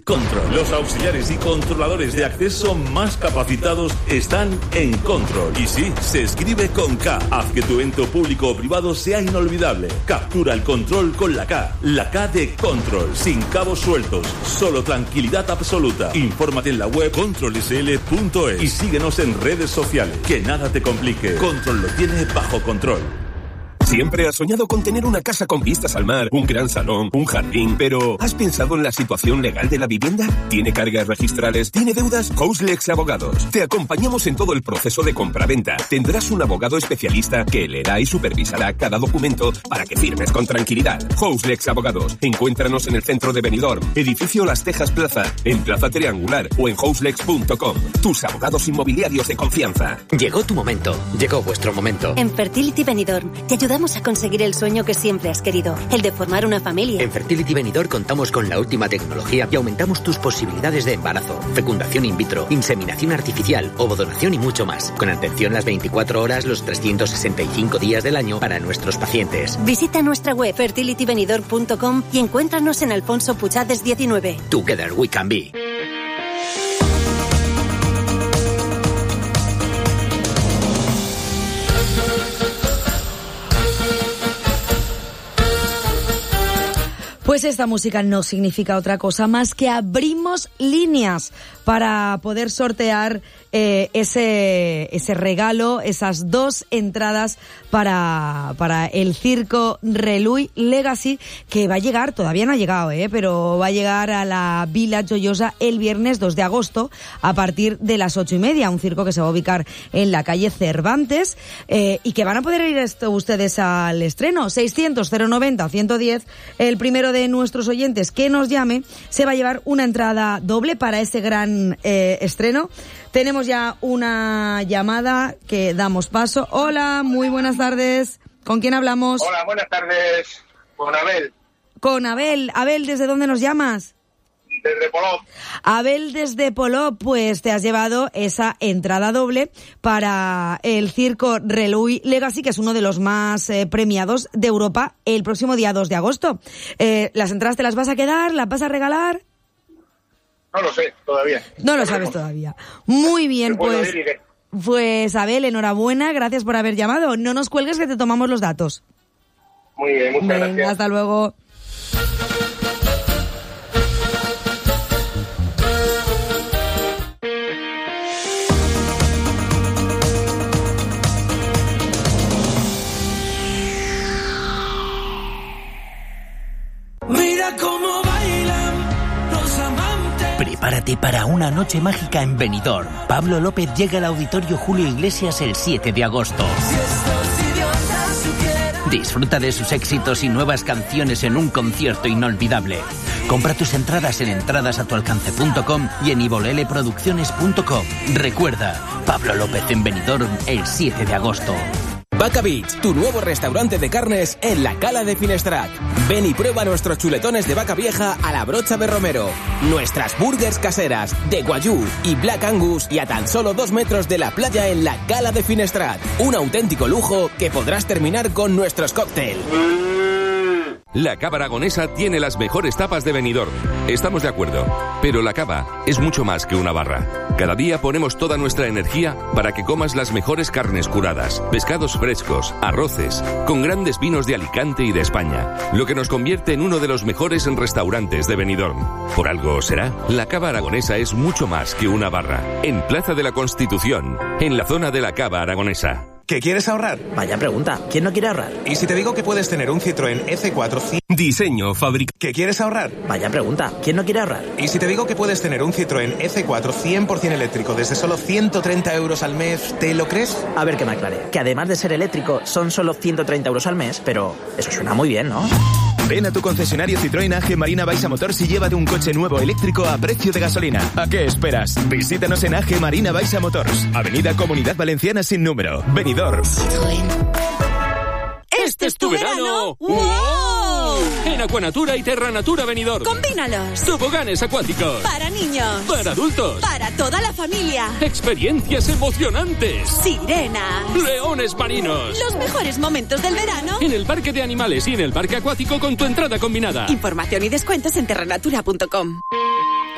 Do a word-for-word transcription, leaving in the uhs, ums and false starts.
Control. Los auxiliares y controladores de acceso más capacitados están en Control. Y sí, se escribe con K. Haz que tu evento público o privado sea inolvidable. Captura el control con la K. La K de Control. Sin cabos sueltos. Solo tranquilidad absoluta. Infórmate en la web control s l punto es y síguenos en redes sociales. Que nada te complique. Control lo tiene bajo control. Siempre has soñado con tener una casa con vistas al mar, un gran salón, un jardín, pero ¿has pensado en la situación legal de la vivienda? ¿Tiene cargas registrales? ¿Tiene deudas? Houselex Abogados. Te acompañamos en todo el proceso de compra-venta. Tendrás un abogado especialista que leerá y supervisará cada documento para que firmes con tranquilidad. Houselex Abogados. Encuéntranos en el centro de Benidorm, edificio Las Tejas Plaza, en Plaza Triangular o en houselex punto com. Tus abogados inmobiliarios de confianza. Llegó tu momento. Llegó vuestro momento. En Fertility Benidorm te ayudamos a conseguir el sueño que siempre has querido, el de formar una familia. En Fertility Benidorm contamos con la última tecnología y aumentamos tus posibilidades de embarazo, fecundación in vitro, inseminación artificial, ovodonación y mucho más. Con atención las veinticuatro horas, los trescientos sesenta y cinco días del año para nuestros pacientes. Visita nuestra web fertility benidorm punto com y encuéntranos en Alfonso Puchades diecinueve. Together we can be. Pues esta música no significa otra cosa más que abrimos líneas para poder sortear eh, ese ese regalo, esas dos entradas para para el Circo Reluy Legacy, que va a llegar, todavía no ha llegado, eh, pero va a llegar a la Vila Joyosa el viernes dos de agosto a partir de las ocho y media, un circo que se va a ubicar en la calle Cervantes eh, y que van a poder ir esto, ustedes al estreno. Seiscientos cero noventa ciento diez, el primero de nuestros oyentes que nos llame se va a llevar una entrada doble para ese gran eh, estreno. Tenemos ya una llamada que damos paso. Hola, muy buenas tardes. ¿Con quién hablamos? Hola, buenas tardes. Con Abel. Con Abel. Abel, ¿desde dónde nos llamas? Desde Polop. Abel, desde Polop, pues te has llevado esa entrada doble para el Circo Reluy Legacy, que es uno de los más eh, premiados de Europa, el próximo día dos de agosto. Eh, ¿Las entradas te las vas a quedar? ¿Las vas a regalar? No lo sé, todavía. No lo sabes todavía. Muy bien, pues... Pues Abel, enhorabuena, gracias por haber llamado. No nos cuelgues que te tomamos los datos. Muy bien, muchas Venga, gracias. Hasta luego. Mira cómo bailan los amantes. Prepárate para una noche mágica en Benidorm. Pablo López llega al Auditorio Julio Iglesias el siete de agosto. Si estos idiotas supieran. Disfruta de sus éxitos y nuevas canciones en un concierto inolvidable. Compra tus entradas en entradas a tu alcance punto com y en ivolele producciones punto com. Recuerda, Pablo López en Benidorm el siete de agosto. Vaca Beach, tu nuevo restaurante de carnes en la Cala de Finestrat. Ven y prueba nuestros chuletones de vaca vieja a la brocha de romero, nuestras burgers caseras de Guayú y Black Angus y a tan solo dos metros de la playa en la Cala de Finestrat. Un auténtico lujo que podrás terminar con nuestros cócteles. La Cava Aragonesa tiene las mejores tapas de Benidorm. Estamos de acuerdo, pero la cava es mucho más que una barra. Cada día ponemos toda nuestra energía para que comas las mejores carnes curadas, pescados frescos, arroces, con grandes vinos de Alicante y de España, lo que nos convierte en uno de los mejores restaurantes de Benidorm. Por algo será, la Cava Aragonesa es mucho más que una barra. En Plaza de la Constitución, en la zona de la Cava Aragonesa. ¿Qué quieres ahorrar? Vaya pregunta, ¿quién no quiere ahorrar? ¿Y si te digo que puedes tener un Citroën E C cuatro cien? Diseño, fabric... ¿Qué quieres ahorrar? Vaya pregunta, ¿quién no quiere ahorrar? ¿Y si te digo que puedes tener un Citroën E C cuatro cien por cien eléctrico desde solo ciento treinta euros al mes, ¿te lo crees? A ver que me aclare, que además de ser eléctrico son solo ciento treinta euros al mes, pero eso suena muy bien, ¿no? Ven a tu concesionario Citroën A G Marina Baixa Motors y llévate un coche nuevo eléctrico a precio de gasolina. ¿A qué esperas? Visítanos en A G Marina Baixa Motors, Avenida Comunidad Valenciana sin número, Benidorm. ¡Este es tu verano! ¡Wow! En Aquanatura y Terranatura Benidorm. ¡Combínalos! Toboganes acuáticos. Para niños. Para adultos. Para toda la familia. Experiencias emocionantes. Sirenas. Leones marinos. Los mejores momentos del verano. En el parque de animales y en el parque acuático con tu entrada combinada. Información y descuentos en terranatura punto com.